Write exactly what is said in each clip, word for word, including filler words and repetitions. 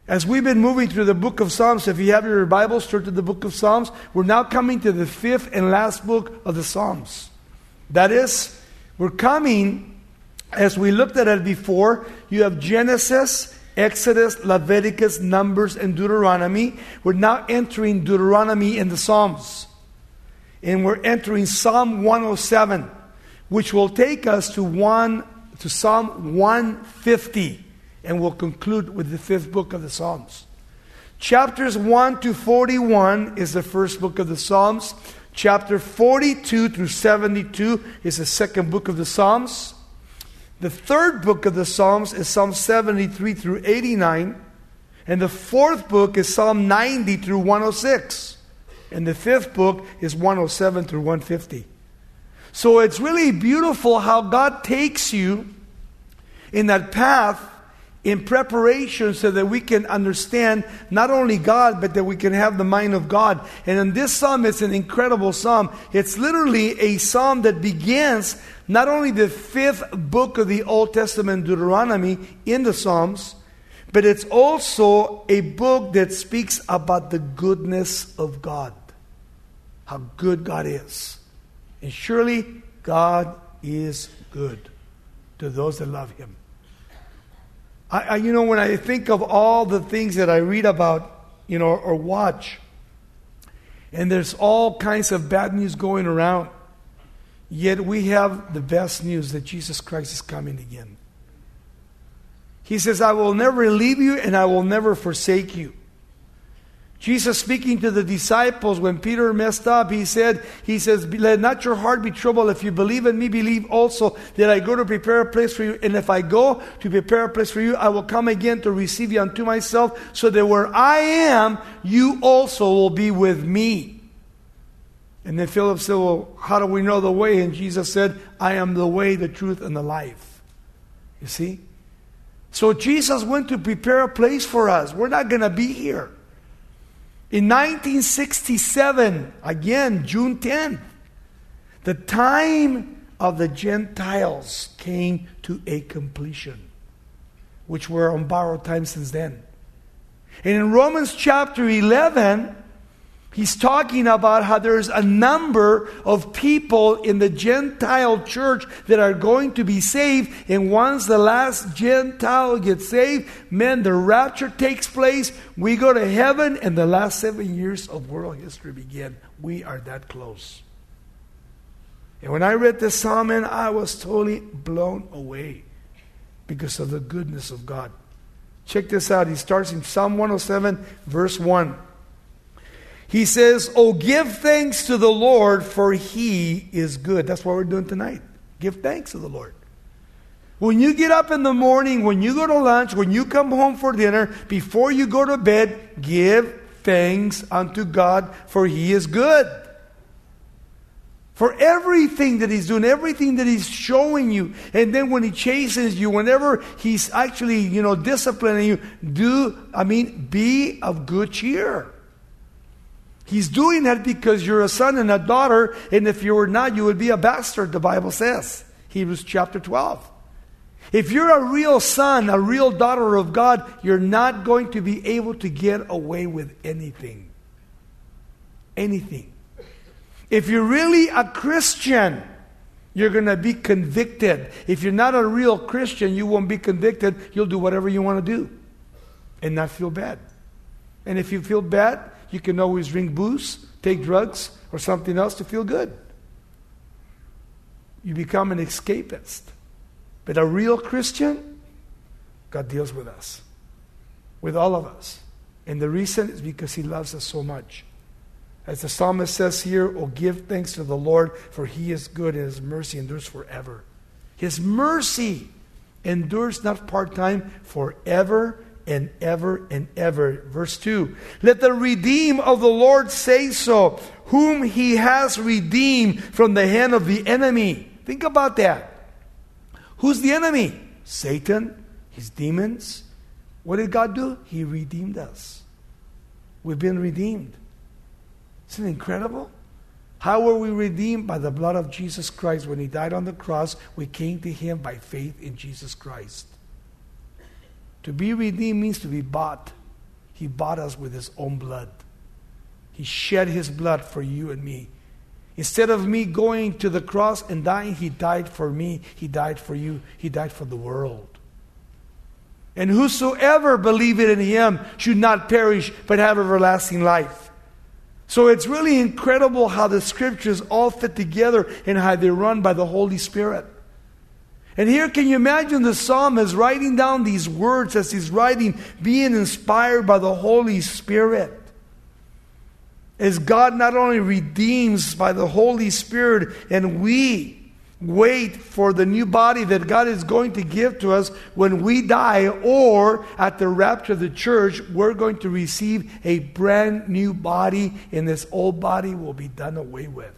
As we've been moving through the book of Psalms, if you have your Bibles, turn to the book of Psalms. We're now coming to the fifth and last book of the Psalms. That is, we're coming, as we looked at it before, you have Genesis, Exodus, Leviticus, Numbers, and Deuteronomy. We're now entering Deuteronomy in the Psalms. And we're entering Psalm one oh seven, which will take us to one to Psalm one fifty. And we'll conclude with the fifth book of the Psalms. Chapters one to forty-one is the first book of the Psalms. Chapter forty-two through seventy-two is the second book of the Psalms. The third book of the Psalms is Psalm seventy-three through eighty-nine. And the fourth book is Psalm ninety through one oh six. And the fifth book is one oh seven through one fifty. So it's really beautiful how God takes you in that path in preparation so that we can understand not only God, but that we can have the mind of God. And in this psalm, it's an incredible psalm. It's literally a psalm that begins not only the fifth book of the Old Testament, Deuteronomy, in the Psalms, but it's also a book that speaks about the goodness of God. How good God is. And surely God is good to those that love Him. I, I, you know, when I think of all the things that I read about, you know, or watch, and there's all kinds of bad news going around, yet we have the best news that Jesus Christ is coming again. He says, I will never leave you and I will never forsake you. Jesus speaking to the disciples when Peter messed up, he said, he says, let not your heart be troubled. If you believe in me, believe also that I go to prepare a place for you. And if I go to prepare a place for you, I will come again to receive you unto myself, so that where I am, you also will be with me. And then Philip said, well, how do we know the way? And Jesus said, I am the way, the truth, and the life. You see? So Jesus went to prepare a place for us. We're not going to be here. In nineteen sixty-seven, again, June tenth, the time of the Gentiles came to a completion, which were on borrowed time since then. And in Romans chapter eleven, he's talking about how there's a number of people in the Gentile church that are going to be saved. And once the last Gentile gets saved, man, the rapture takes place. We go to heaven and the last seven years of world history begin. We are that close. And when I read this psalm, man, I was totally blown away because of the goodness of God. Check this out. He starts in Psalm one oh seven, verse one. He says, oh, give thanks to the Lord, for He is good. That's what we're doing tonight. Give thanks to the Lord. When you get up in the morning, when you go to lunch, when you come home for dinner, before you go to bed, give thanks unto God, for He is good. For everything that He's doing, everything that He's showing you. And then when He chastens you, whenever He's actually, you know, disciplining you, do, I mean, be of good cheer. He's doing that because you're a son and a daughter, and if you were not, you would be a bastard, the Bible says. Hebrews chapter twelve. If you're a real son, a real daughter of God, you're not going to be able to get away with anything. Anything. If you're really a Christian, you're going to be convicted. If you're not a real Christian, you won't be convicted. You'll do whatever you want to do and not feel bad. And if you feel bad, you can always drink booze, take drugs, or something else to feel good. You become an escapist. But a real Christian, God deals with us. With all of us. And the reason is because He loves us so much. As the psalmist says here, oh, give thanks to the Lord, for He is good and His mercy endures forever. His mercy endures not part-time, forever and ever and ever. Verse two. Let the redeemed of the Lord say so, whom He has redeemed from the hand of the enemy. Think about that. Who's the enemy? Satan, his demons. What did God do? He redeemed us. We've been redeemed. Isn't it incredible? How were we redeemed? By the blood of Jesus Christ. When He died on the cross, we came to Him by faith in Jesus Christ. To be redeemed means to be bought. He bought us with His own blood. He shed His blood for you and me. Instead of me going to the cross and dying, He died for me. He died for you. He died for the world. And whosoever believeth in Him should not perish, but have everlasting life. So it's really incredible how the Scriptures all fit together and how they run by the Holy Spirit. And here, can you imagine the psalmist writing down these words as he's writing, being inspired by the Holy Spirit? As God not only redeems by the Holy Spirit, and we wait for the new body that God is going to give to us when we die, or at the rapture of the church, we're going to receive a brand new body, and this old body will be done away with.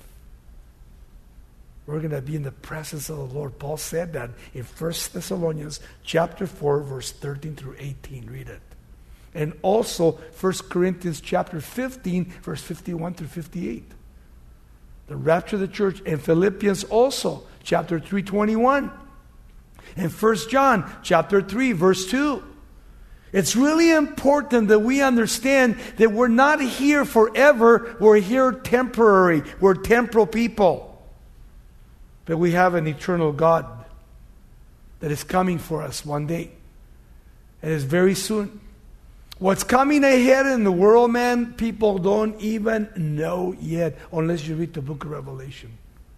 We're going to be in the presence of the Lord. Paul said that in First Thessalonians chapter four, verse thirteen through eighteen. Read it. And also First Corinthians chapter fifteen, verse fifty-one through fifty-eight. The rapture of the church. And Philippians also, chapter three, twenty-one. And First John chapter three, verse two. It's really important that we understand that we're not here forever. We're here temporary. We're temporal people. But we have an eternal God that is coming for us one day. And it's very soon. What's coming ahead in the world, man, people don't even know yet unless you read the book of Revelation.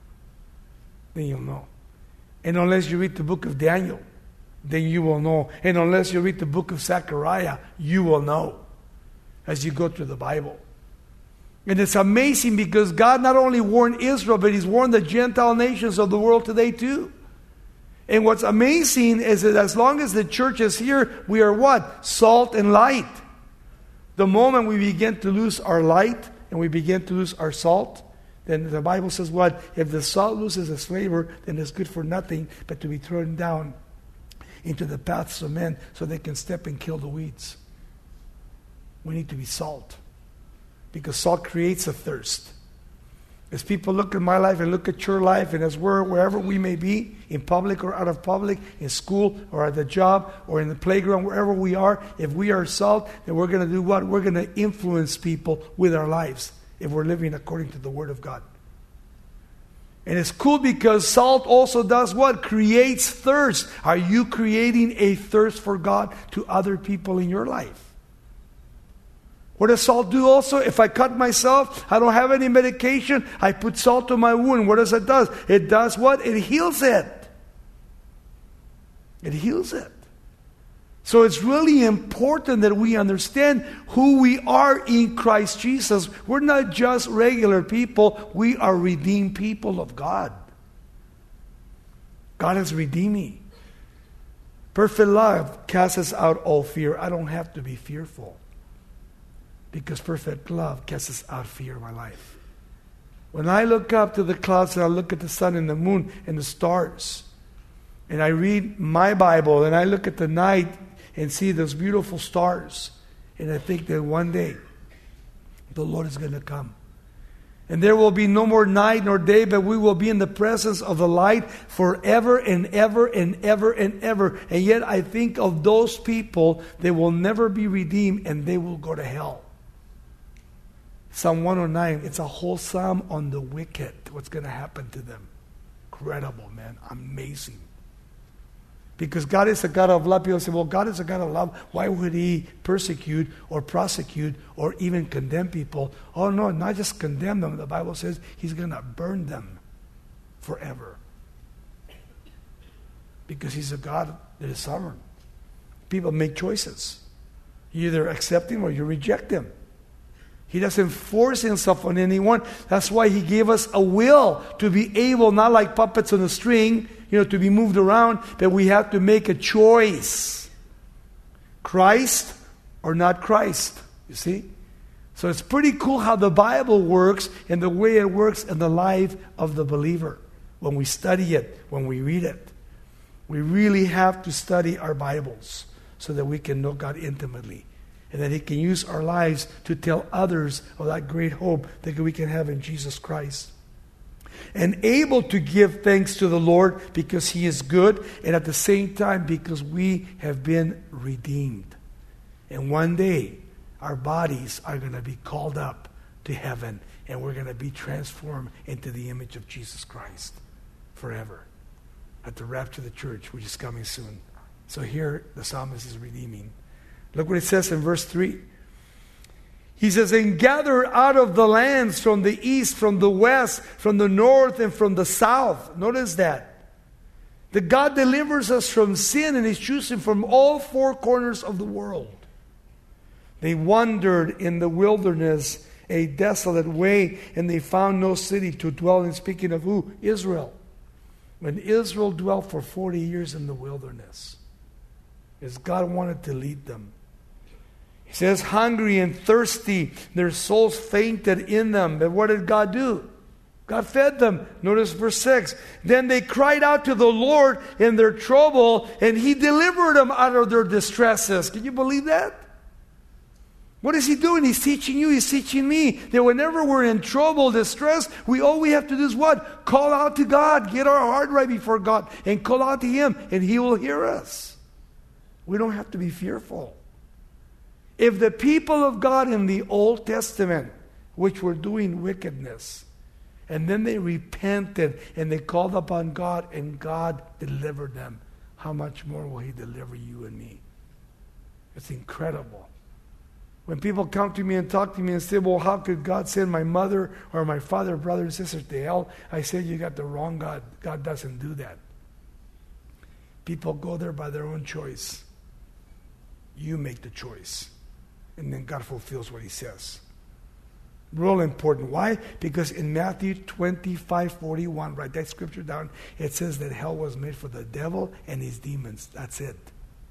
Then you'll know. And unless you read the book of Daniel, then you will know. And unless you read the book of Zechariah, you will know as you go through the Bible. And it's amazing because God not only warned Israel, but He's warned the Gentile nations of the world today too. And what's amazing is that as long as the church is here, we are what? Salt and light. The moment we begin to lose our light and we begin to lose our salt, then the Bible says what? If the salt loses its flavor, then it's good for nothing but to be thrown down into the paths of men so they can step and kill the weeds. We need to be salt. Because salt creates a thirst. As people look at my life and look at your life, and as we're wherever we may be, in public or out of public, in school or at the job or in the playground, wherever we are, if we are salt, then we're going to do what? We're going to influence people with our lives if we're living according to the Word of God. And it's cool because salt also does what? Creates thirst. Are you creating a thirst for God to other people in your life? What does salt do also? If I cut myself, I don't have any medication, I put salt on my wound. What does it do? It does what? It heals it. It heals it. So it's really important that we understand who we are in Christ Jesus. We're not just regular people. We are redeemed people of God. God has redeemed me. Perfect love casts out all fear. I don't have to be fearful. Because perfect love casts out fear in my life. When I look up to the clouds and I look at the sun and the moon and the stars, and I read my Bible and I look at the night and see those beautiful stars, and I think that one day the Lord is going to come. And there will be no more night nor day, but we will be in the presence of the light forever and ever and ever and ever. And yet I think of those people, they will never be redeemed and they will go to hell. Psalm one oh nine, it's a whole psalm on the wicked. What's going to happen to them? Incredible, man. Amazing. Because God is a God of love. People say, well, God is a God of love. Why would He persecute or prosecute or even condemn people? Oh, no, not just condemn them. The Bible says He's going to burn them forever. Because He's a God that is sovereign. People make choices. You either accept Him or you reject Him. He doesn't force Himself on anyone. That's why He gave us a will to be able, not like puppets on a string, you know, to be moved around, but we have to make a choice. Christ or not Christ, you see? So it's pretty cool how the Bible works and the way it works in the life of the believer. When we study it, when we read it. We really have to study our Bibles so that we can know God intimately. And that He can use our lives to tell others of that great hope that we can have in Jesus Christ. And able to give thanks to the Lord because He is good, and at the same time because we have been redeemed. And one day, our bodies are going to be called up to heaven, and we're going to be transformed into the image of Jesus Christ forever at the rapture of the church, which is coming soon. So here the psalmist is redeeming. Look what it says in verse three. He says, and gather out of the lands from the east, from the west, from the north, and from the south. Notice that. That God delivers us from sin and is choosing from all four corners of the world. They wandered in the wilderness, a desolate way, and they found no city to dwell in. Speaking of who? Israel. When Israel dwelt for forty years in the wilderness, as God wanted to lead them. He says, hungry and thirsty, their souls fainted in them. But what did God do? God fed them. Notice verse six. Then they cried out to the Lord in their trouble, and He delivered them out of their distresses. Can you believe that? What is He doing? He's teaching you, He's teaching me that whenever we're in trouble, distress, we all we have to do is what? Call out to God. Get our heart right before God and call out to Him, and He will hear us. We don't have to be fearful. If the people of God in the Old Testament, which were doing wickedness, and then they repented and they called upon God and God delivered them, how much more will He deliver you and me? It's incredible. When people come to me and talk to me and say, well, how could God send my mother or my father, brother, and sister to hell? I say, you got the wrong God. God doesn't do that. People go there by their own choice. You make the choice. And then God fulfills what He says. Real important. Why? Because in Matthew twenty-five forty-one, write that scripture down, it says that hell was made for the devil and his demons. That's it.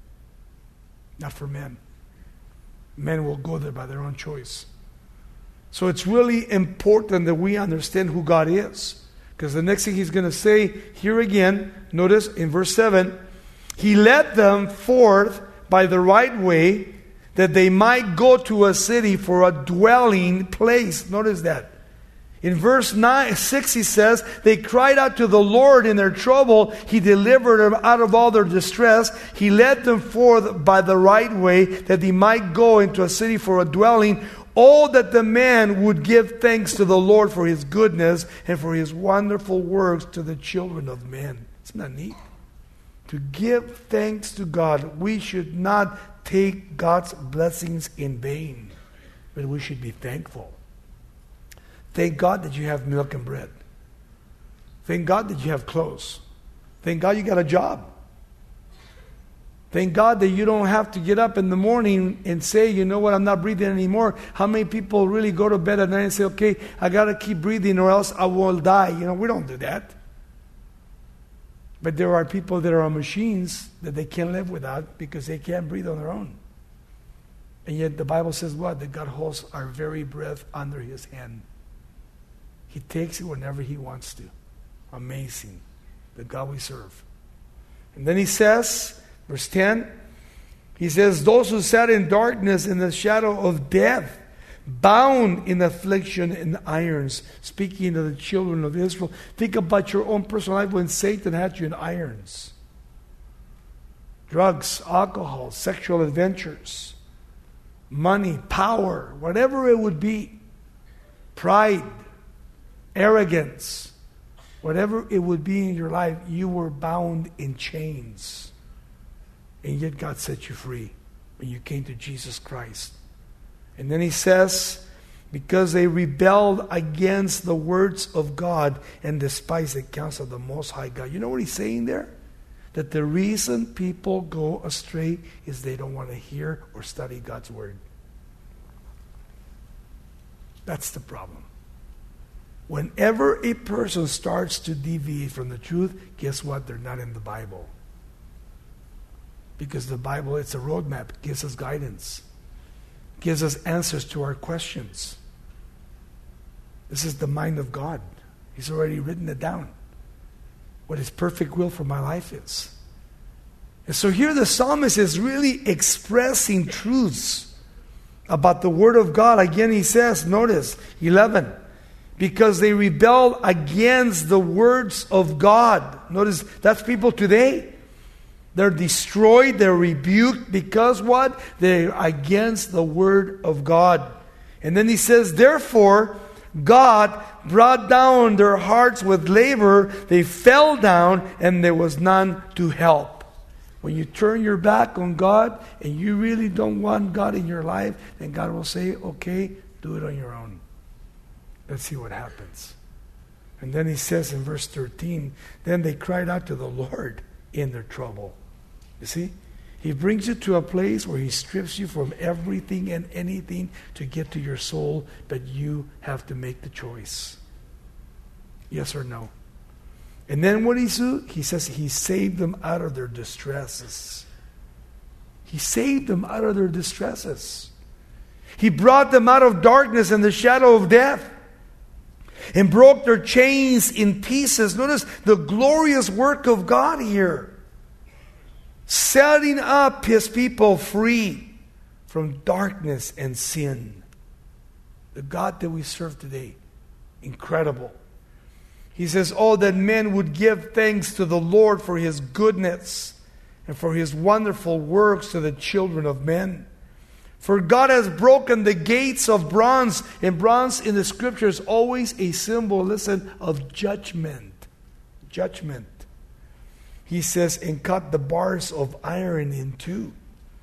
Not for men. Men will go there by their own choice. So it's really important that we understand who God is. Because the next thing He's going to say here again, notice in verse seven, He led them forth by the right way, that they might go to a city for a dwelling place. Notice that. In verse nine, six He says, they cried out to the Lord in their trouble. He delivered them out of all their distress. He led them forth by the right way, that they might go into a city for a dwelling. Oh, that the man would give thanks to the Lord for His goodness and for His wonderful works to the children of men. Isn't that neat? To give thanks to God. We should not take God's blessings in vain, but we should be thankful. Thank God that you have milk and bread. Thank God that you have clothes. Thank God you got a job. Thank God that you don't have to get up in the morning and say, you know what, I'm not breathing anymore. How many people really go to bed at night and say, okay, I got to keep breathing or else I will die. You know, we don't do that. But there are people that are on machines that they can't live without because they can't breathe on their own. And yet the Bible says what? That God holds our very breath under His hand. He takes it whenever He wants to. Amazing. The God we serve. And then He says, verse ten, He says, those who sat in darkness in the shadow of death, bound in affliction and irons. Speaking to the children of Israel. Think about your own personal life when Satan had you in irons. Drugs, alcohol, sexual adventures, money, power, whatever it would be. Pride, arrogance, whatever it would be in your life, you were bound in chains. And yet God set you free when you came to Jesus Christ. And then He says, because they rebelled against the words of God and despised the counsel of the Most High God. You know what He's saying there? That the reason people go astray is they don't want to hear or study God's Word. That's the problem. Whenever a person starts to deviate from the truth, guess what? They're not in the Bible. Because the Bible, it's a roadmap. It gives us guidance. Gives us answers to our questions. This is the mind of God. He's already written it down. What His perfect will for my life is. And so here the psalmist is really expressing truths about the Word of God. Again he says, notice, eleven, because they rebelled against the words of God. Notice, that's people today. They're destroyed, they're rebuked because what? They're against the word of God. And then he says, therefore, God brought down their hearts with labor. They fell down and there was none to help. When you turn your back on God and you really don't want God in your life, then God will say, okay, do it on your own. Let's see what happens. And then he says in verse thirteen, then they cried out to the Lord in their trouble. You see? He brings you to a place where he strips you from everything and anything to get to your soul, but you have to make the choice. Yes or no? And then what he do? He says he saved them out of their distresses. He saved them out of their distresses. He brought them out of darkness and the shadow of death and broke their chains in pieces. Notice the glorious work of God here. Setting up his people free from darkness and sin. The God that we serve today. Incredible. He says, oh, that men would give thanks to the Lord for his goodness and for his wonderful works to the children of men. For God has broken the gates of bronze. And bronze in the scripture is always a symbol, listen, of judgment. Judgment. He says, and cut the bars of iron in two.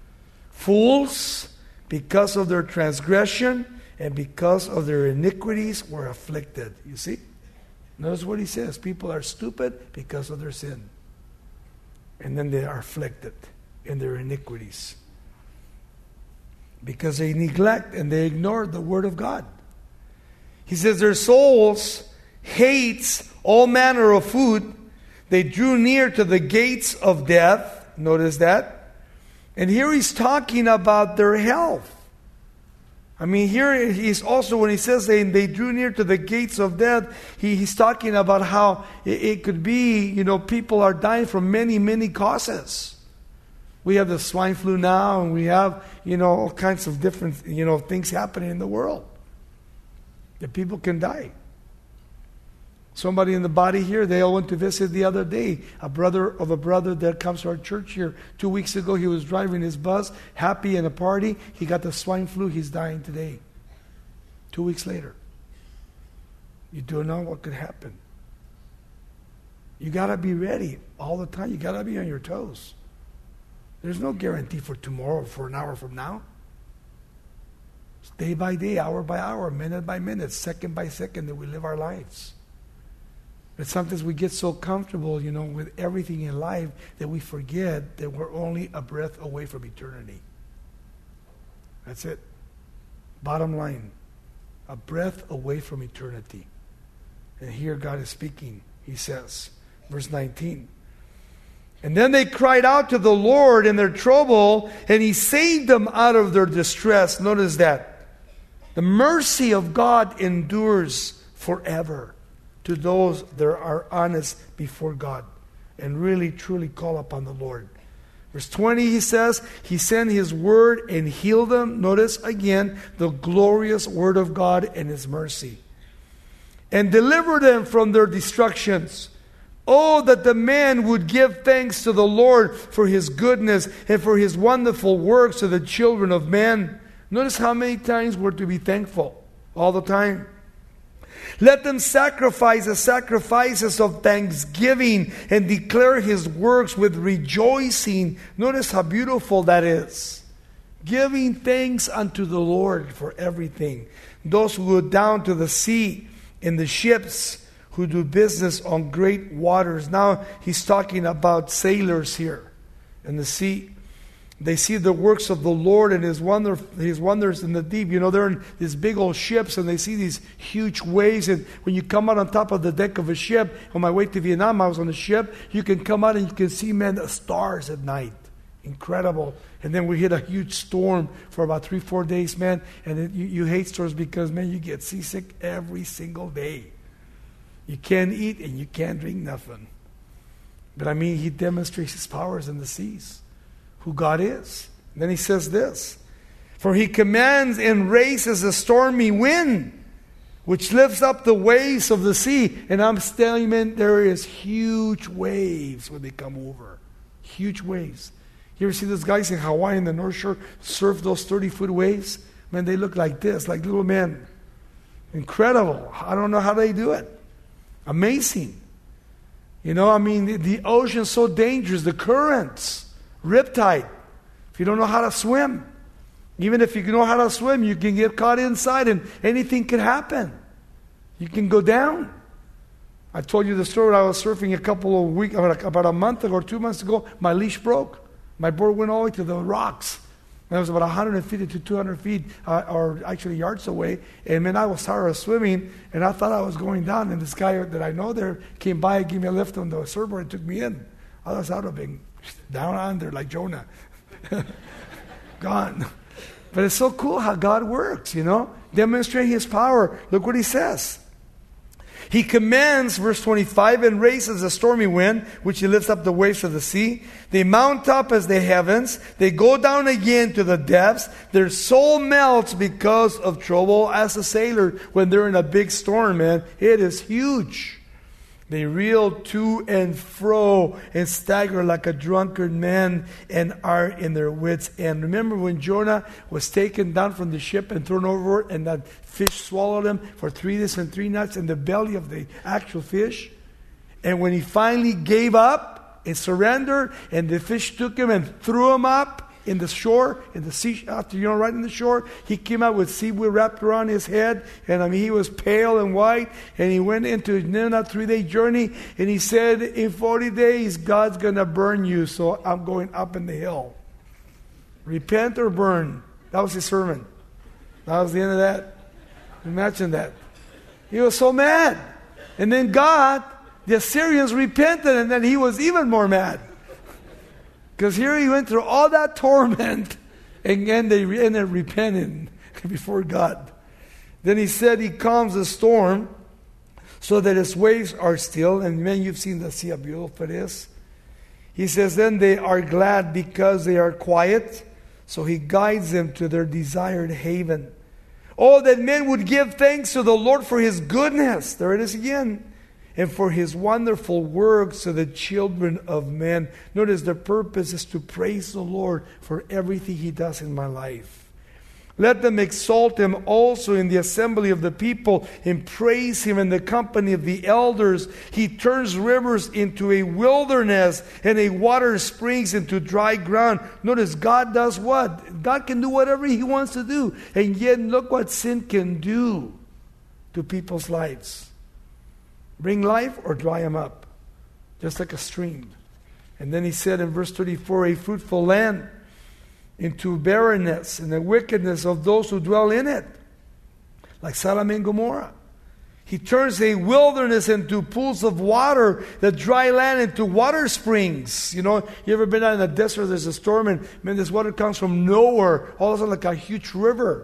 Fools, because of their transgression and because of their iniquities, were afflicted. You see? Notice what he says. People are stupid because of their sin. And then they are afflicted in their iniquities. Because they neglect and they ignore the word of God. He says their souls hates all manner of food. They drew near to the gates of death. Notice that. And here he's talking about their health. I mean, here he's also, when he says they, they drew near to the gates of death, he, he's talking about how it, it could be, you know, people are dying from many, many causes. We have the swine flu now, and we have, you know, all kinds of different, you know, things happening in the world. That people can die. Somebody in the body here, they all went to visit the other day. A brother of a brother that comes to our church here. Two weeks ago, he was driving his bus, happy in a party. He got the swine flu. He's dying today. Two weeks later. You don't know what could happen. You got to be ready all the time. You got to be on your toes. There's no guarantee for tomorrow, for an hour from now. It's day by day, hour by hour, minute by minute, second by second that we live our lives. But sometimes we get so comfortable, you know, with everything in life that we forget that we're only a breath away from eternity. That's it. Bottom line, a breath away from eternity. And here God is speaking. He says, verse nineteen, and then they cried out to the Lord in their trouble, and he saved them out of their distress. Notice that. The mercy of God endures forever to those that are honest before God and really truly call upon the Lord. Verse twenty, he says, he sent his word and healed them. Notice again the glorious word of God and his mercy. And delivered them from their destructions. Oh, that the man would give thanks to the Lord for his goodness and for his wonderful works to the children of men. Notice how many times we're to be thankful all the time. Let them sacrifice the sacrifices of thanksgiving and declare his works with rejoicing. Notice how beautiful that is. Giving thanks unto the Lord for everything. Those who go down to the sea in the ships, who do business on great waters. Now he's talking about sailors here in the sea. They see the works of the Lord and his wonder, his wonders in the deep. You know, they're in these big old ships and they see these huge waves. And when you come out on top of the deck of a ship, on my way to Vietnam, I was on a ship. You can come out and you can see, man, the stars at night. Incredible. And then we hit a huge storm for about three, four days, man. And it, you, you hate storms because, man, you get seasick every single day. You can't eat and you can't drink nothing. But I mean, he demonstrates his powers in the seas. Who God is. And then he says this, for he commands and raises a stormy wind, which lifts up the waves of the sea. And I'm telling you, man, there is huge waves when they come over. Huge waves. You ever see those guys in Hawaii in the North Shore surf those thirty-foot waves? Man, they look like this, like little men. Incredible. I don't know how they do it. Amazing. You know, I mean, the, the ocean's so dangerous. The currents, riptide. If you don't know how to swim, even if you know how to swim, you can get caught inside and anything can happen. You can go down. I told you the story. I was surfing a couple of weeks, about a month ago or two months ago. My leash broke. My board went all the way to the rocks. And it was about one hundred fifty to two hundred feet, uh, or actually yards away. And then I was tired of swimming, and I thought I was going down. And this guy that I know there came by and gave me a lift on the surfboard and took me in. Otherwise, I would have been down under like Jonah. Gone. But it's so cool how God works, you know. Demonstrating His power. Look what He says. He commands, verse twenty-five, and raises a stormy wind, which He lifts up the waves of the sea. They mount up as the heavens. They go down again to the depths. Their soul melts because of trouble. As a sailor, when they're in a big storm, man, it is huge. They reel to and fro and stagger like a drunkard man and are in their wits' end. Remember when Jonah was taken down from the ship and thrown overboard and that fish swallowed him for three days and three nights in the belly of the actual fish? And when he finally gave up and surrendered and the fish took him and threw him up in the shore, in the sea, after, you know, right in the shore, he came out with seaweed wrapped around his head, and I mean, he was pale and white, and he went into Nineveh, a three-day journey, and he said, in forty days, God's going to burn you, so I'm going up in the hill. Repent or burn. That was his sermon. That was the end of that. Imagine that. He was so mad. And then God, the Assyrians repented, and then he was even more mad. Because here he went through all that torment, and then they ended up repenting before God. Then he said he calms the storm so that its waves are still. And man, you've seen the sea, how beautiful it is. He says, then they are glad because they are quiet. So he guides them to their desired haven. Oh, that men would give thanks to the Lord for His goodness. There it is again. And for His wonderful works to the children of men. Notice the purpose is to praise the Lord for everything He does in my life. Let them exalt Him also in the assembly of the people and praise Him in the company of the elders. He turns rivers into a wilderness and a water springs into dry ground. Notice God does what? God can do whatever He wants to do. And yet look what sin can do to people's lives. Bring life or dry them up, just like a stream. And then he said in verse thirty-four, a fruitful land into barrenness and the wickedness of those who dwell in it, like Sodom and Gomorrah. He turns a wilderness into pools of water, the dry land into water springs. You know, you ever been out in the desert, there's a storm, and man, this water comes from nowhere, all of a sudden like a huge river.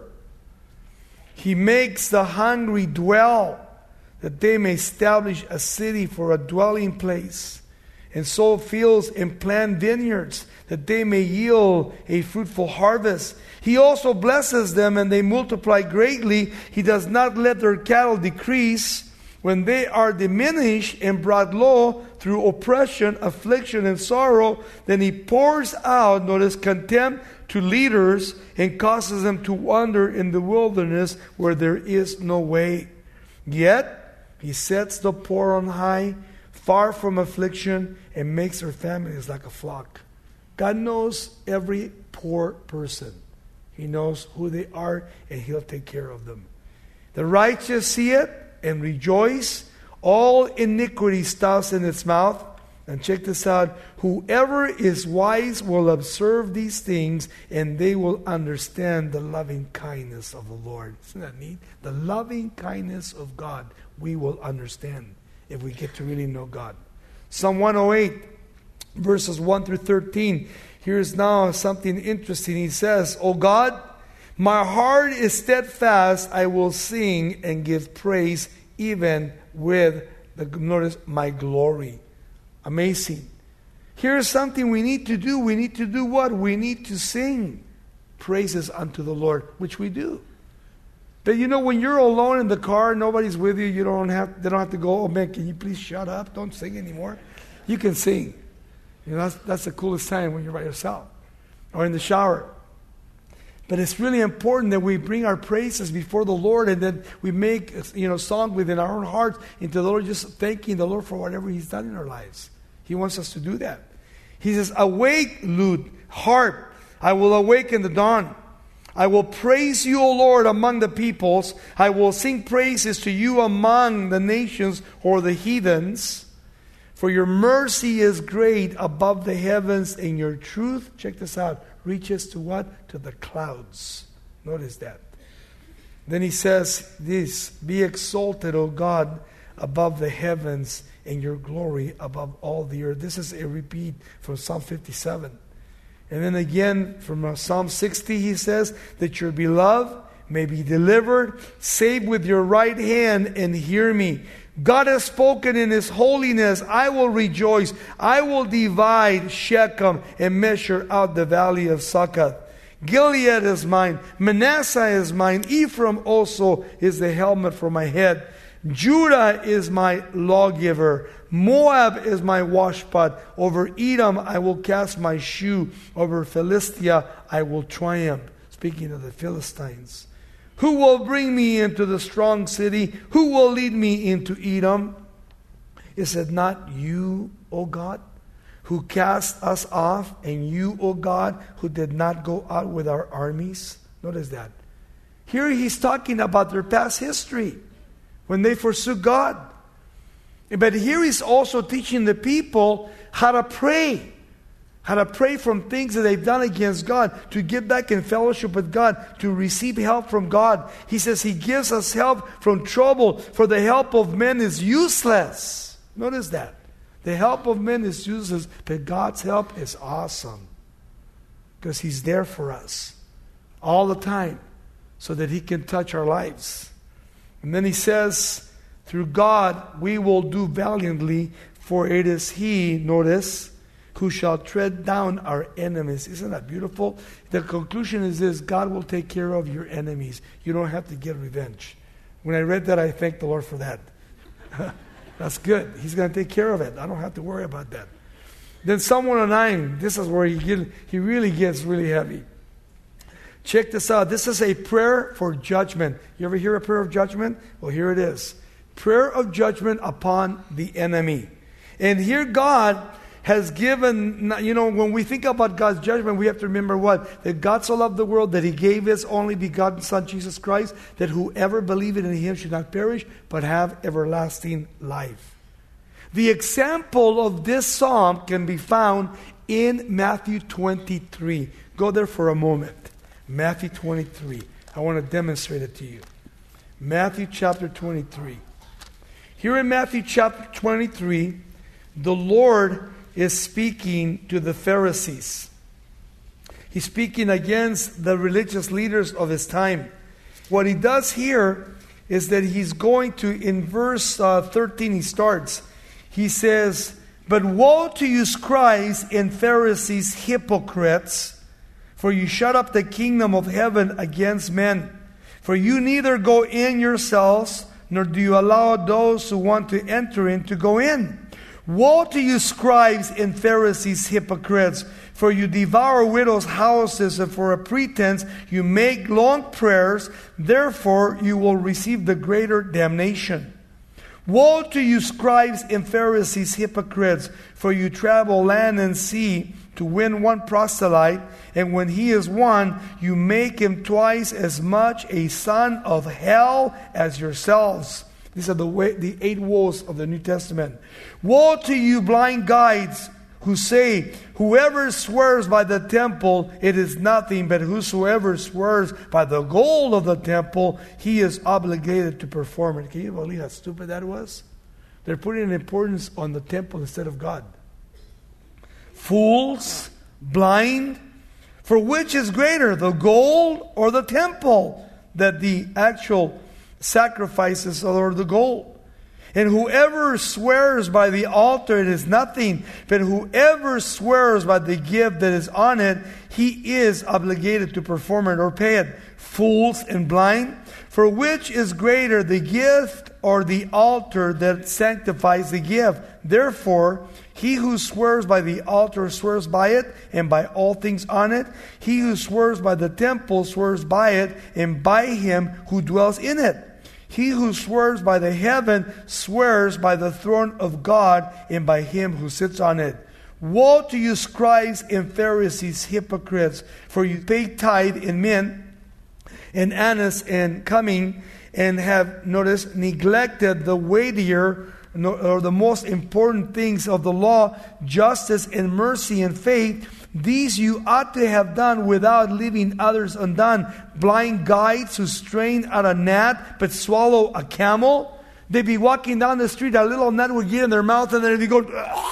He makes the hungry dwell, that they may establish a city for a dwelling place, and sow fields and plant vineyards, that they may yield a fruitful harvest. He also blesses them, and they multiply greatly. He does not let their cattle decrease. When they are diminished and brought low through oppression, affliction, and sorrow, then He pours out, notice, contempt to leaders and causes them to wander in the wilderness where there is no way. Yet He sets the poor on high, far from affliction, and makes their families like a flock. God knows every poor person. He knows who they are, and He'll take care of them. The righteous see it and rejoice. All iniquity stops in its mouth. And check this out. Whoever is wise will observe these things, and they will understand the loving kindness of the Lord. Isn't that neat? The loving kindness of God we will understand if we get to really know God. Psalm one oh eight, verses one through thirteen. Here's now something interesting. He says, O God, my heart is steadfast. I will sing and give praise even with the, notice, my glory. Amazing. Here's something we need to do. We need to do what? We need to sing praises unto the Lord, which we do. But you know, when you're alone in the car, nobody's with you, you don't have, they don't have to go, oh man, can you please shut up? Don't sing anymore. You can sing. You know, that's, that's the coolest time when you're by yourself or in the shower. But it's really important that we bring our praises before the Lord and that we make, you know, song within our own hearts into the Lord, just thanking the Lord for whatever He's done in our lives. He wants us to do that. He says, awake, lute, harp, I will awaken the dawn. I will praise you, O Lord, among the peoples. I will sing praises to you among the nations or the heathens. For your mercy is great above the heavens, and your truth, check this out, reaches to what? To the clouds. Notice that. Then he says this, be exalted, O God, above the heavens, and your glory above all the earth. This is a repeat from Psalm fifty-seven. And then again from uh, Psalm sixty, he says that your beloved may be delivered. Save with your right hand and hear me. God has spoken in His holiness. I will rejoice. I will divide Shechem and measure out the valley of Succoth. Gilead is mine. Manasseh is mine. Ephraim also is the helmet for my head. Judah is my lawgiver. Moab is my washpot. Over Edom I will cast my shoe. Over Philistia I will triumph. Speaking of the Philistines. Who will bring me into the strong city? Who will lead me into Edom? Is it not you, O God, who cast us off, and you, O God, who did not go out with our armies? Notice that. Here he's talking about their past history, when they forsook God. But here he's also teaching the people how to pray. How to pray from things that they've done against God, to get back in fellowship with God, to receive help from God. He says He gives us help from trouble, for the help of men is useless. Notice that. The help of men is useless, but God's help is awesome. Because He's there for us all the time, so that He can touch our lives. And then He says, through God we will do valiantly, for it is He, notice, who shall tread down our enemies. Isn't that beautiful? The conclusion is this: God will take care of your enemies. You don't have to get revenge. When I read that, I thanked the Lord for that. That's good. He's going to take care of it. I don't have to worry about that. Then Psalm one oh nine, this is where he, get, he really gets really heavy. Check this out. This is a prayer for judgment. You ever hear a prayer of judgment? Well, here it is. Prayer of judgment upon the enemy. And here God has given, you know, when we think about God's judgment, we have to remember what? That God so loved the world that He gave His only begotten Son, Jesus Christ, that whoever believeth in Him should not perish, but have everlasting life. The example of this psalm can be found in Matthew twenty-three. Go there for a moment. Matthew twenty-three. I want to demonstrate it to you. Matthew chapter twenty-three. Here in Matthew chapter twenty-three, the Lord is speaking to the Pharisees. He's speaking against the religious leaders of His time. What He does here is that He's going to, in verse uh, thirteen, He starts. He says, but woe to you scribes and Pharisees, hypocrites, for you shut up the kingdom of heaven against men. For you neither go in yourselves, nor do you allow those who want to enter in to go in. Woe to you scribes and Pharisees, hypocrites, for you devour widows' houses, and for a pretense you make long prayers, therefore you will receive the greater damnation. Woe to you scribes and Pharisees, hypocrites, for you travel land and sea to win one proselyte, and when he is won, you make him twice as much a son of hell as yourselves. These are the way, the eight woes of the New Testament. Woe to you blind guides who say, whoever swears by the temple, it is nothing, but whosoever swears by the gold of the temple, he is obligated to perform it. Can you believe how stupid that was? They're putting an importance on the temple instead of God. Fools, blind, for which is greater, the gold or the temple? That the actual sacrifices or the gold. And whoever swears by the altar, it is nothing, but whoever swears by the gift that is on it, he is obligated to perform it or pay it. Fools and blind, for which is greater, the gift or the altar that sanctifies the gift? Therefore, He who swears by the altar swears by it, and by all things on it. He who swears by the temple swears by it, and by him who dwells in it. He who swears by the heaven swears by the throne of God, and by him who sits on it. Woe to you, scribes and Pharisees, hypocrites, for you pay tithe in mint and anise and cumin, and have, notice, neglected the weightier or the most important things of the law, justice and mercy and faith. These you ought to have done without leaving others undone. Blind guides who strain at a gnat but swallow a camel. They'd be walking down the street, a little gnat would get in their mouth, and then they'd go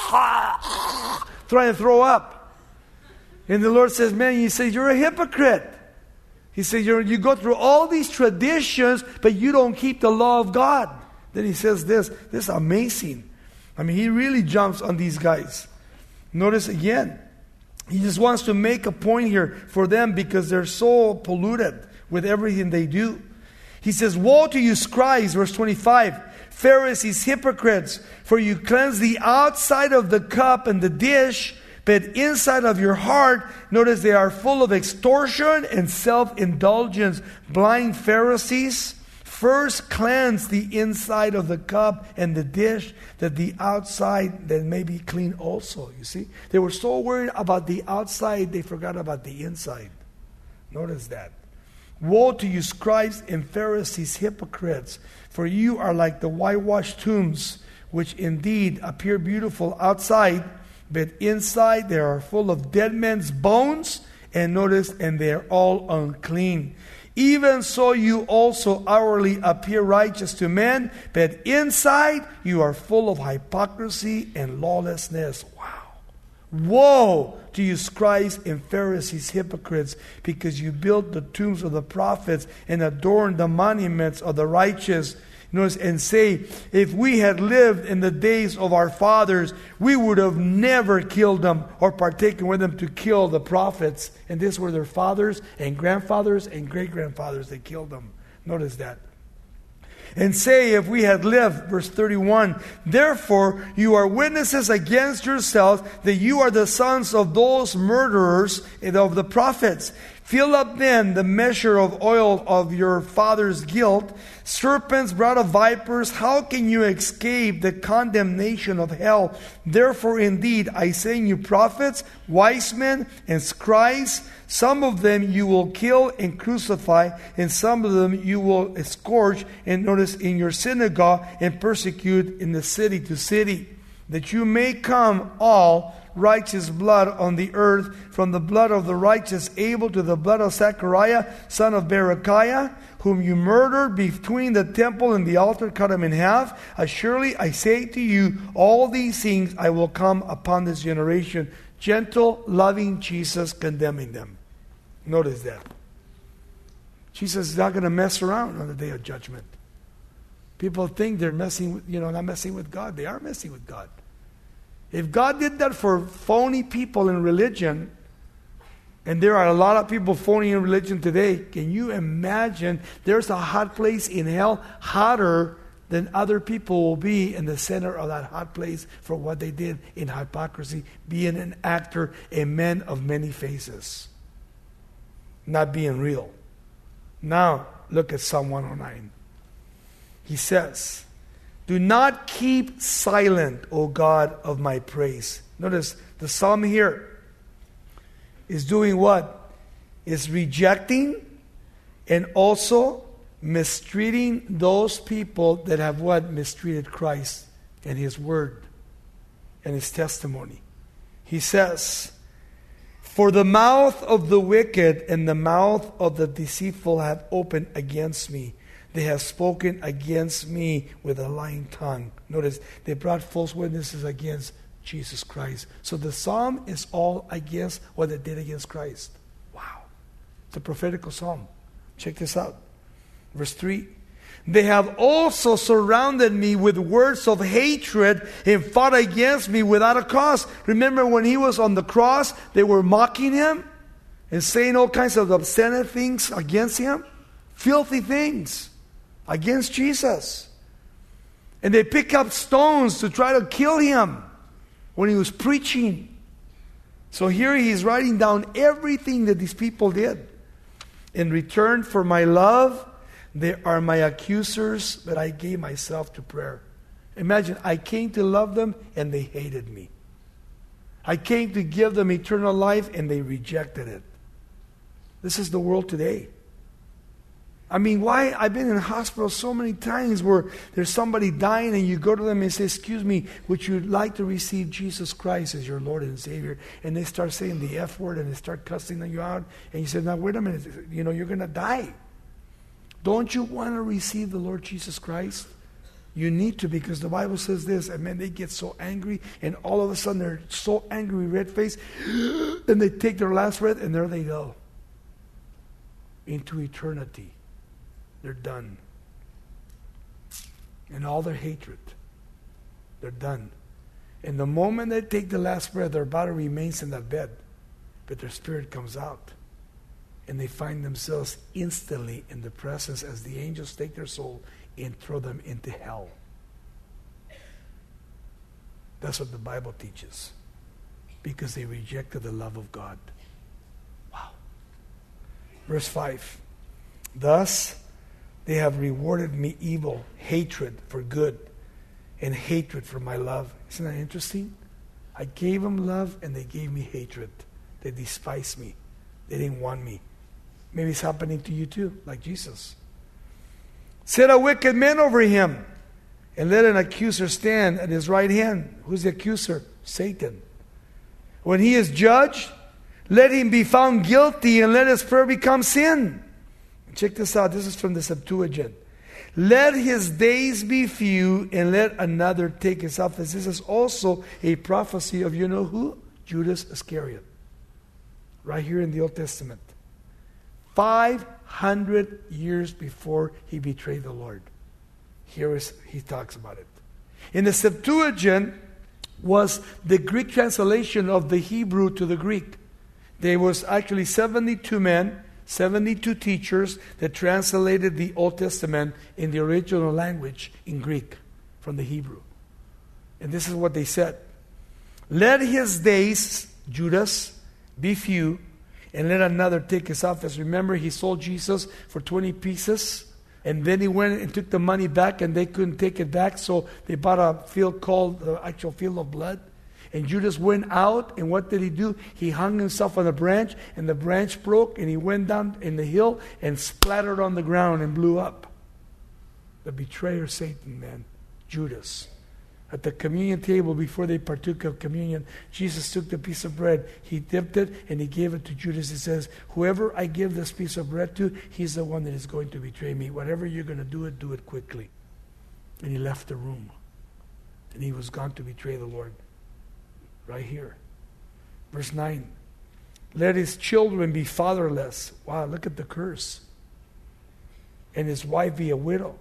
trying to throw up. And the Lord says, man, you say, you're a hypocrite. He says, you're, you go through all these traditions, but you don't keep the law of God. Then he says this, this is amazing. I mean, he really jumps on these guys. Notice again, he just wants to make a point here for them because they're so polluted with everything they do. He says, woe to you, scribes, verse twenty-five, Pharisees, hypocrites, for you cleanse the outside of the cup and the dish, but inside of your heart, notice they are full of extortion and self-indulgence. Blind Pharisees, first cleanse the inside of the cup and the dish, that the outside then may be clean also. You see, they were so worried about the outside, they forgot about the inside. Notice that. Woe to you, scribes and Pharisees, hypocrites, for you are like the whitewashed tombs, which indeed appear beautiful outside, but inside they are full of dead men's bones, and notice, and they are all unclean. Even so you also outwardly appear righteous to men, but inside you are full of hypocrisy and lawlessness. Wow. Woe to you, scribes and Pharisees, hypocrites, because you build the tombs of the prophets and adorn the monuments of the righteous. Notice, and say, if we had lived in the days of our fathers, we would have never killed them or partaken with them to kill the prophets. And these were their fathers and grandfathers and great-grandfathers that killed them. Notice that. And say, if we had lived, verse thirty-one, therefore you are witnesses against yourselves that you are the sons of those murderers and of the prophets. Fill up then the measure of oil of your father's guilt. Serpents brought of vipers, how can you escape the condemnation of hell? Therefore indeed I say in you prophets, wise men, and scribes, some of them you will kill and crucify, and some of them you will scourge, and notice, in your synagogue, and persecute in the city to city, that you may come all righteous blood on the earth, from the blood of the righteous Abel to the blood of Zechariah, son of Berechiah, whom you murdered between the temple and the altar, cut him in half. As surely I say to you, all these things I will come upon this generation. Gentle, loving Jesus condemning them. Notice that. Jesus is not going to mess around on the day of judgment. People think they're messing with, you know, not messing with God. They are messing with God. If God did that for phony people in religion, and there are a lot of people phony in religion today, can you imagine there's a hot place in hell hotter than other people will be in the center of that hot place for what they did in hypocrisy, being an actor, a man of many faces, not being real. Now, look at Psalm one oh nine. He says, do not keep silent, O God of my praise. Notice the psalm here is doing what? Is rejecting and also mistreating those people that have what? Mistreated Christ and His word and His testimony. He says, for the mouth of the wicked and the mouth of the deceitful have opened against me. They have spoken against me with a lying tongue. Notice, they brought false witnesses against Jesus Christ. So the psalm is all against what they did against Christ. Wow. It's a prophetical psalm. Check this out. Verse three. They have also surrounded me with words of hatred and fought against me without a cause. Remember when He was on the cross, they were mocking Him and saying all kinds of obscene things against Him. Filthy things against Jesus. And they pick up stones to try to kill Him. when he was preaching. So here he's writing down everything that these people did. In return for my love, they are my accusers, but I gave myself to prayer. Imagine, I came to love them and they hated me. I came to give them eternal life and they rejected it. This is the world today. I mean, why? I've been in hospital so many times where there's somebody dying and you go to them and say, excuse me, would you like to receive Jesus Christ as your Lord and Savior? And they start saying the F word and they start cussing you out. And you say, now wait a minute, you know, you're going to die. Don't you want to receive the Lord Jesus Christ? You need to, because the Bible says this, and man, they get so angry, and all of a sudden they're so angry, red-faced, and they take their last breath, and there they go. Into eternity. They're done. And all their hatred, they're done. And the moment they take the last breath, their body remains in that bed, but their spirit comes out. And they find themselves instantly in the presence as the angels take their soul and throw them into hell. That's what the Bible teaches. Because they rejected the love of God. Wow. Verse five. Thus they have rewarded me evil, hatred for good, and hatred for my love. Isn't that interesting? I gave them love and they gave me hatred. They despised me. They didn't want me. Maybe it's happening to you too, like Jesus. Set a wicked man over him, and let an accuser stand at his right hand. Who's the accuser? Satan. When he is judged, let him be found guilty, and let his prayer become sin. Check this out. This is from the Septuagint. Let his days be few, and let another take his office. This is also a prophecy of, you know who? Judas Iscariot. Right here in the Old Testament. Five hundred years before he betrayed the Lord. Here is, he talks about it. In the Septuagint was the Greek translation of the Hebrew to the Greek. There was actually seventy-two men, seventy-two teachers that translated the Old Testament in the original language in Greek from the Hebrew. And this is what they said. Let his days, Judas, be few, and let another take his office. Remember, he sold Jesus for twenty pieces. And then he went and took the money back, and they couldn't take it back. So they bought a field called the actual field of blood. And Judas went out, and what did he do? He hung himself on a branch, and the branch broke, and he went down in the hill and splattered on the ground and blew up. The betrayer, Satan, man, Judas. At the communion table, before they partook of communion, Jesus took the piece of bread, he dipped it, and he gave it to Judas. He says, whoever I give this piece of bread to, he's the one that is going to betray me. Whatever you're going to do it, do it quickly. And he left the room. And he was gone to betray the Lord. Right here. Verse nine. Let his children be fatherless. Wow, look at the curse. And his wife be a widow.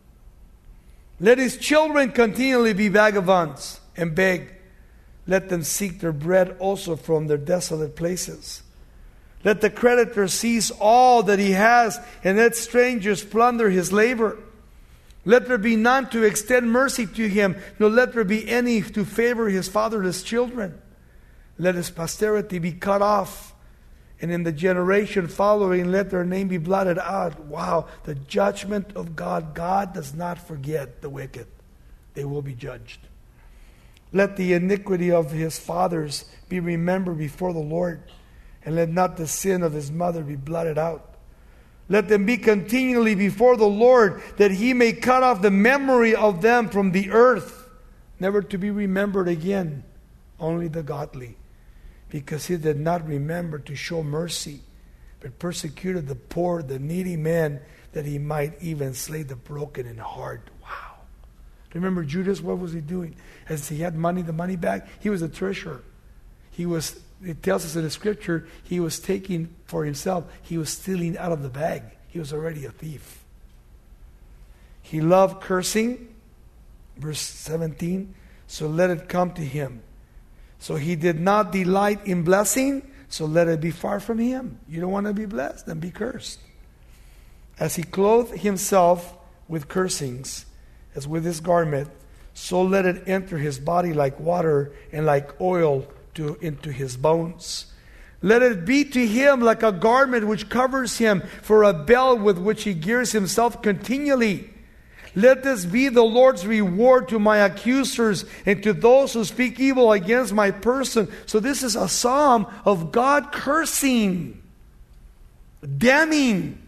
Let his children continually be vagabonds and beg. Let them seek their bread also from their desolate places. Let the creditor seize all that he has, and let strangers plunder his labor. Let there be none to extend mercy to him, nor let there be any to favor his fatherless children. Let his posterity be cut off, and in the generation following, let their name be blotted out. Wow, the judgment of God. God does not forget the wicked. They will be judged. Let the iniquity of his fathers be remembered before the Lord, and let not the sin of his mother be blotted out. Let them be continually before the Lord, that he may cut off the memory of them from the earth, never to be remembered again, only the godly. Because he did not remember to show mercy, but persecuted the poor, the needy man, that he might even slay the broken in heart. Wow. Remember Judas, what was he doing? As he had money, the money back, he was a treasurer. He was, it tells us in the scripture, he was taking for himself. He was stealing out of the bag. He was already a thief. He loved cursing. Verse seventeen. So let it come to him. So he did not delight in blessing, so let it be far from him. You don't want to be blessed, then be cursed. As he clothed himself with cursings, as with his garment, so let it enter his body like water and like oil to, into his bones. Let it be to him like a garment which covers him, for a belt with which he gears himself continually. Let this be the Lord's reward to my accusers and to those who speak evil against my person. So this is a psalm of God cursing, damning,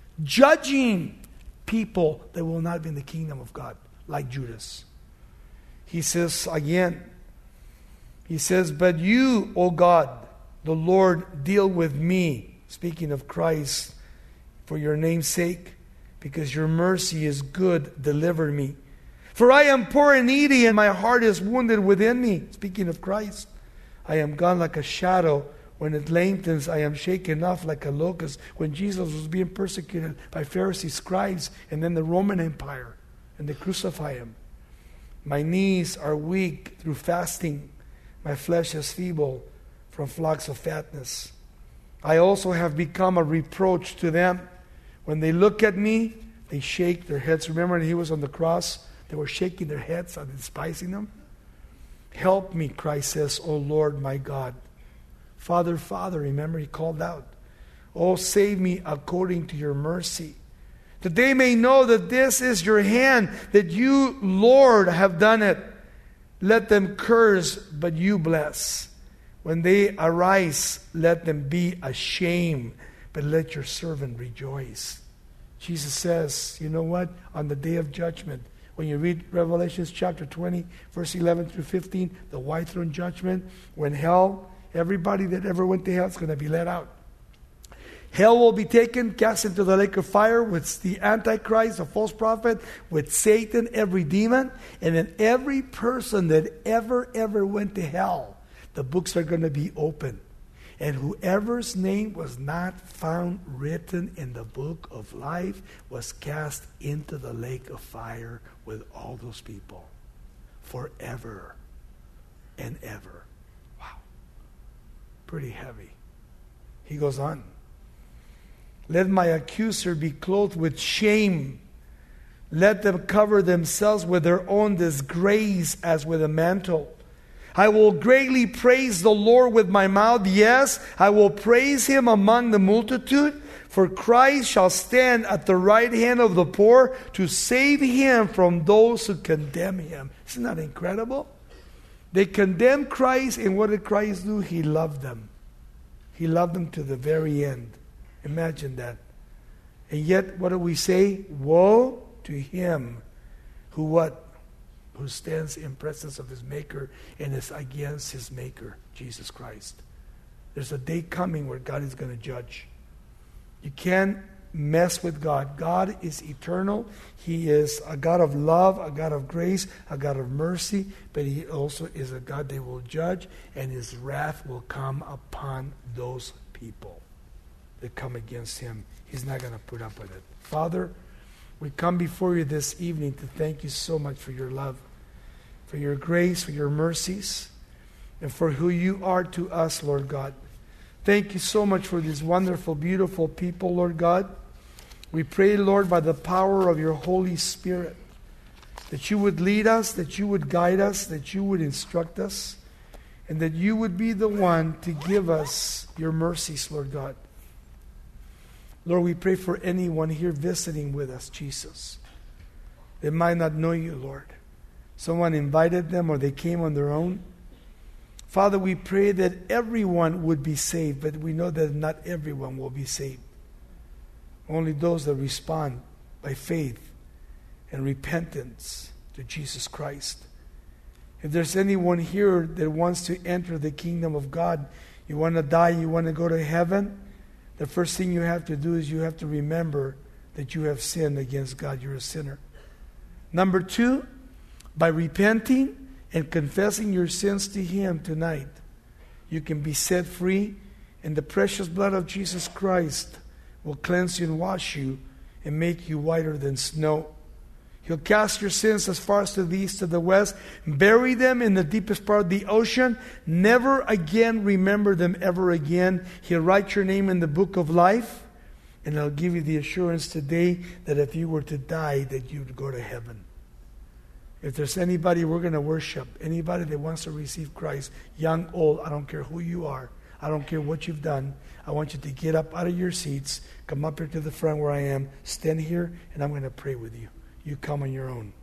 judging people that will not be in the kingdom of God, like Judas. He says again, he says, but you, O God, the Lord, deal with me, speaking of Christ, for your name's sake, because your mercy is good, deliver me. For I am poor and needy, and my heart is wounded within me, speaking of Christ. I am gone like a shadow. When it lengthens, I am shaken off like a locust. When Jesus was being persecuted by Pharisees, scribes, and then the Roman Empire, and they crucify him. My knees are weak through fasting. My flesh is feeble from flocks of fatness. I also have become a reproach to them. When they look at me, they shake their heads. Remember when he was on the cross? They were shaking their heads and despising him. Help me, Christ says, O Lord my God. Father, Father, remember he called out. Oh, save me according to your mercy. That they may know that this is your hand, that you, Lord, have done it. Let them curse, but you bless. When they arise, let them be ashamed, but let your servant rejoice. Jesus says, you know what? On the day of judgment, when you read Revelation chapter twenty, verse eleven through fifteen, the white throne judgment, when hell, everybody that ever went to hell is going to be let out. Hell will be taken, cast into the lake of fire with the Antichrist, the false prophet, with Satan, every demon, and then every person that ever, ever went to hell, the books are going to be open. And whoever's name was not found written in the book of life was cast into the lake of fire with all those people forever and ever. Wow. Pretty heavy. He goes on. Let my accuser be clothed with shame. Let them cover themselves with their own disgrace as with a mantle. I will greatly praise the Lord with my mouth. Yes, I will praise him among the multitude. For Christ shall stand at the right hand of the poor to save him from those who condemn him. Isn't that incredible? They condemned Christ, and what did Christ do? He loved them. He loved them to the very end. Imagine that. And yet, what do we say? Woe to him who what? Who stands in presence of his Maker and is against his Maker, Jesus Christ. There's a day coming where God is going to judge. You can't mess with God. God is eternal. He is a God of love, a God of grace, a God of mercy, but he also is a God that will judge, and his wrath will come upon those people that come against him. He's not going to put up with it. Father, we come before you this evening to thank you so much for your love, for your grace, for your mercies, and for who you are to us, Lord God. Thank you so much for these wonderful, beautiful people, Lord God. We pray, Lord, by the power of your Holy Spirit, that you would lead us, that you would guide us, that you would instruct us, and that you would be the one to give us your mercies, Lord God. Lord, we pray for anyone here visiting with us, Jesus. They might not know you, Lord. Someone invited them or they came on their own. Father, we pray that everyone would be saved, but we know that not everyone will be saved. Only those that respond by faith and repentance to Jesus Christ. If there's anyone here that wants to enter the kingdom of God, you want to die, you want to go to heaven, the first thing you have to do is you have to remember that you have sinned against God. You're a sinner. Number two, by repenting and confessing your sins to him tonight, you can be set free, and the precious blood of Jesus Christ will cleanse you and wash you and make you whiter than snow. He'll cast your sins as far as to the east to the west, bury them in the deepest part of the ocean, never again remember them ever again. He'll write your name in the book of life, and I'll give you the assurance today that if you were to die, that you would go to heaven. If there's anybody we're going to worship, anybody that wants to receive Christ, young, old, I don't care who you are. I don't care what you've done. I want you to get up out of your seats, come up here to the front where I am, stand here, and I'm going to pray with you. You come on your own.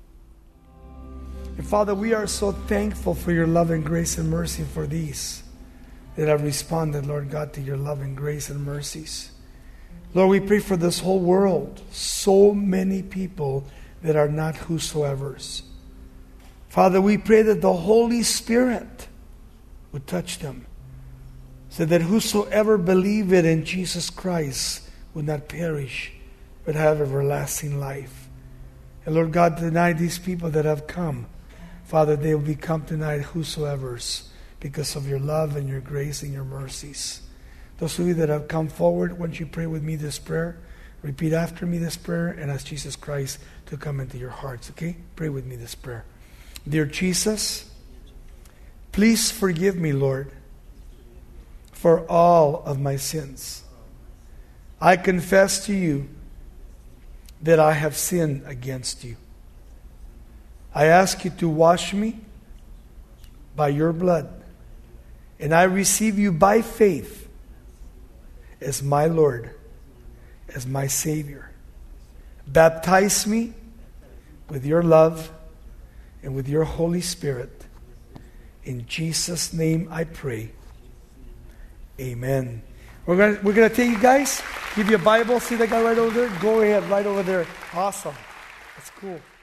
And Father, we are so thankful for your love and grace and mercy for these that have responded, Lord God, to your love and grace and mercies. Lord, we pray for this whole world. So many people that are not whosoevers. Father, we pray that the Holy Spirit would touch them, so that whosoever believe it in Jesus Christ would not perish, but have everlasting life. And Lord God, tonight these people that have come, Father, they will become tonight whosoevers because of your love and your grace and your mercies. Those of you that have come forward, once you pray with me this prayer, repeat after me this prayer and ask Jesus Christ to come into your hearts, okay? Pray with me this prayer. Dear Jesus, please forgive me, Lord, for all of my sins. I confess to you that I have sinned against you. I ask you to wash me by your blood, and I receive you by faith as my Lord, as my Savior. Baptize me with your love and with your Holy Spirit. In Jesus' name I pray. Amen. We're going we're going to take you guys, give you a Bible. See that guy right over there? Go ahead, right over there. Awesome. That's cool.